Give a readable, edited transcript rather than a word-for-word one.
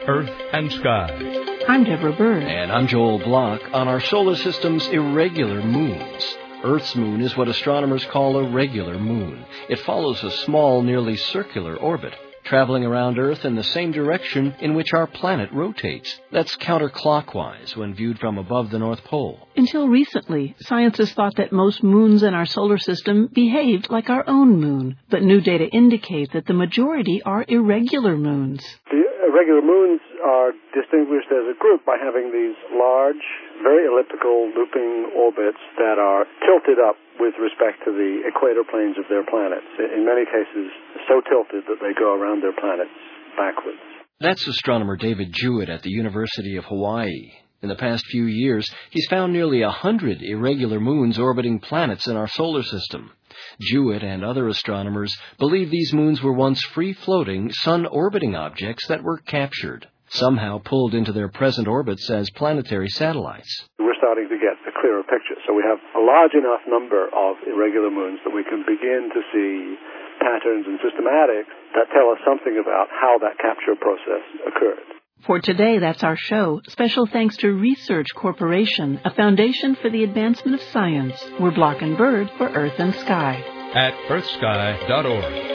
Earth and Sky. I'm Deborah Bird. And I'm Joel Block. On our solar system's irregular moons. Earth's moon is what astronomers call a regular moon. It follows a small, nearly circular orbit, traveling around Earth in the same direction in which our planet rotates. That's counterclockwise when viewed from above the North Pole. Until recently, scientists thought that most moons in our solar system behaved like our own moon, but new data indicate that the majority are irregular moons. The irregular moons are distinguished as a group by having these large, very elliptical looping orbits that are tilted up with respect to the equator planes of their planets. In many cases, so tilted that they go around their planets backwards. That's astronomer David Jewett at the University of Hawaii. In the past few years, he's found nearly 100 irregular moons orbiting planets in our solar system. Jewett and other astronomers believe these moons were once free-floating, sun-orbiting objects that were captured, somehow pulled into their present orbits as planetary satellites. We're starting to get a clearer picture. So we have a large enough number of irregular moons that we can begin to see patterns and systematics that tell us something about how that capture process occurred. For today, that's our show. Special thanks to Research Corporation, a foundation for the advancement of science. We're Block and Bird for Earth and Sky. At earthsky.org.